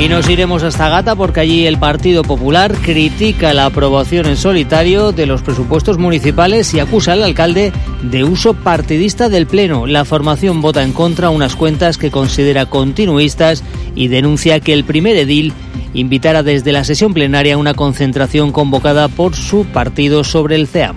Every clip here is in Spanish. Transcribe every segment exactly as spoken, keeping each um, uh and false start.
Y nos iremos hasta Gata porque allí el Partido Popular critica la aprobación en solitario de los presupuestos municipales y acusa al alcalde de uso partidista del Pleno. La formación vota en contra unas cuentas que considera continuistas y denuncia que el primer edil invitara desde la sesión plenaria a una concentración convocada por su partido sobre el C E A M.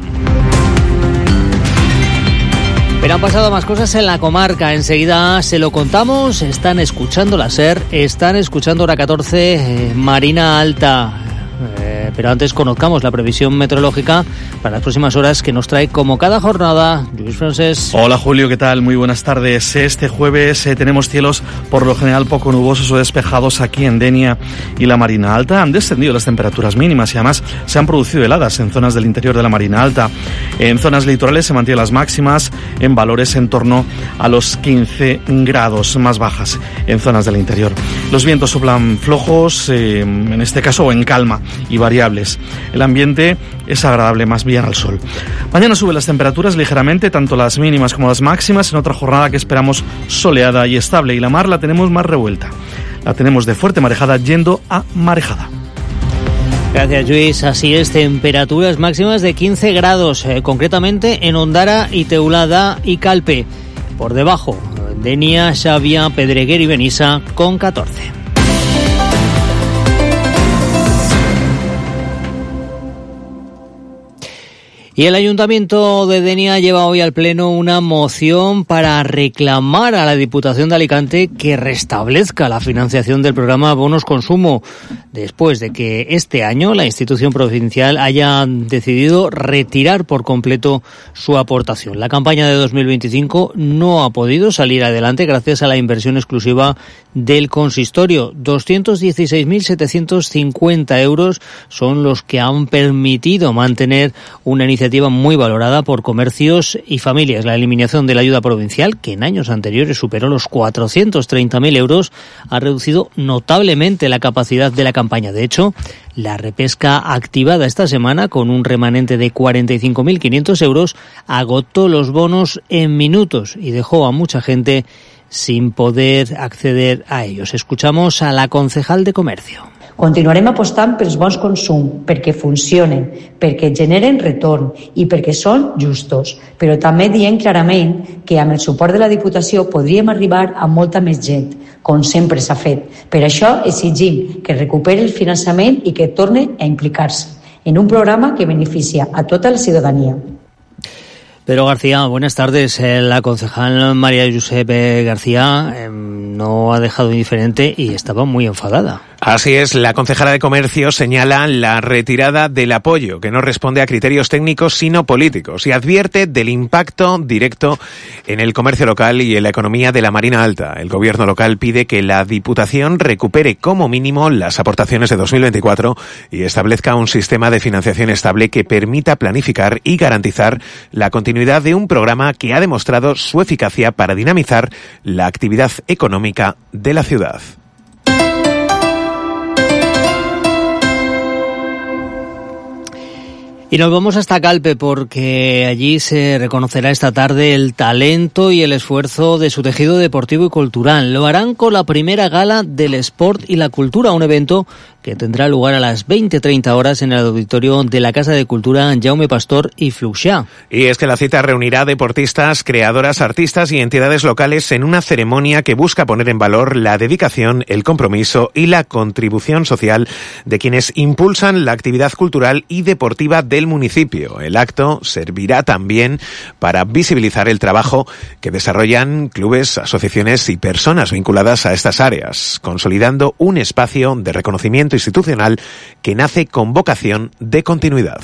Pero han pasado más cosas en la comarca, enseguida se lo contamos. Están escuchando la SER, están escuchando Hora catorce, eh, Marina Alta. Eh, pero antes conozcamos la previsión meteorológica para las próximas horas que nos trae como cada jornada Luis Francés. Hola Julio, ¿qué tal? Muy buenas tardes. Este jueves eh, tenemos cielos por lo general poco nubosos o despejados aquí en Denia y la Marina Alta. Han descendido las temperaturas mínimas y además se han producido heladas en zonas del interior de la Marina Alta. En zonas litorales se mantienen las máximas en valores en torno a los quince grados, más bajas en zonas del interior. Los vientos soplan flojos, eh, en este caso o en calma, y variables. El ambiente es agradable más bien al sol. Mañana suben las temperaturas ligeramente, tanto las mínimas como las máximas, en otra jornada que esperamos soleada y estable, y la mar la tenemos más revuelta. La tenemos de fuerte marejada yendo a marejada. Gracias, Luis. Así es, temperaturas máximas de quince grados, eh, concretamente en Ondara y Teulada y Calpe. Por debajo, Denia, Xavia, Pedreguer y Benissa con catorce. Y el Ayuntamiento de Denia lleva hoy al Pleno una moción para reclamar a la Diputación de Alicante que restablezca la financiación del programa Bonos Consumo, después de que este año la institución provincial haya decidido retirar por completo su aportación. La campaña de dos mil veinticinco no ha podido salir adelante gracias a la inversión exclusiva del consistorio. doscientos dieciséis mil setecientos cincuenta euros son los que han permitido mantener una iniciativa muy valorada por comercios y familias. La eliminación de la ayuda provincial, que en años anteriores superó los cuatrocientos treinta mil euros, ha reducido notablemente la capacidad de la campaña. De hecho, la repesca activada esta semana, con un remanente de cuarenta y cinco mil quinientos euros, agotó los bonos en minutos y dejó a mucha gente sin poder acceder a ellos. Escuchamos a la concejal de Comercio. Continuarem apostant pels bons consum, perquè funcionen, perquè generen retorn i perquè són justos, però també diem clarament que amb el suport de la Diputació podríem arribar a molta més gent, com sempre s'ha fet. Per això exigim que recuperi el finançament i que torni a implicar-se en un programa que beneficia a tota la ciutadania. Pedro García, buenas tardes. La concejal María Josep García eh, no ha dejado indiferente y estaba muy enfadada. Así es, la concejala de Comercio señala la retirada del apoyo, que no responde a criterios técnicos sino políticos, y advierte del impacto directo en el comercio local y en la economía de la Marina Alta. El gobierno local pide que la Diputación recupere como mínimo las aportaciones de dos mil veinticuatro y establezca un sistema de financiación estable que permita planificar y garantizar la continuidad de un programa que ha demostrado su eficacia para dinamizar la actividad económica de la ciudad. Y nos vamos hasta Calpe porque allí se reconocerá esta tarde el talento y el esfuerzo de su tejido deportivo y cultural. Lo harán con la primera gala del Sport y la Cultura, un evento que tendrá lugar a las veinte treinta horas en el auditorio de la Casa de Cultura Jaume Pastor y Fluxià. Y es que la cita reunirá deportistas, creadoras, artistas y entidades locales en una ceremonia que busca poner en valor la dedicación, el compromiso y la contribución social de quienes impulsan la actividad cultural y deportiva del municipio. El acto servirá también para visibilizar el trabajo que desarrollan clubes, asociaciones y personas vinculadas a estas áreas, consolidando un espacio de reconocimiento institucional que nace con vocación de continuidad.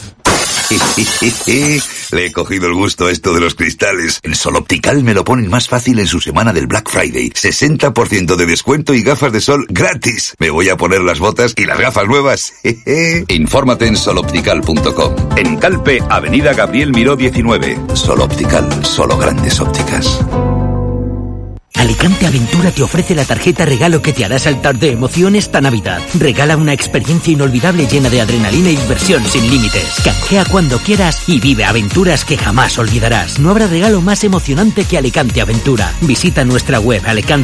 Le he cogido el gusto a esto de los cristales. En Sol Optical me lo ponen más fácil en su semana del Black Friday. sesenta por ciento de descuento y gafas de sol gratis. Me voy a poner las botas y las gafas nuevas. Infórmate en sol optical punto com. En Calpe, Avenida Gabriel Miró diecinueve. Sol Optical, solo grandes ópticas. Alicante Aventura te ofrece la tarjeta regalo que te hará saltar de emoción esta Navidad. Regala una experiencia inolvidable llena de adrenalina y diversión sin límites. Canjea cuando quieras y vive aventuras que jamás olvidarás. No habrá regalo más emocionante que Alicante Aventura. Visita nuestra web alicante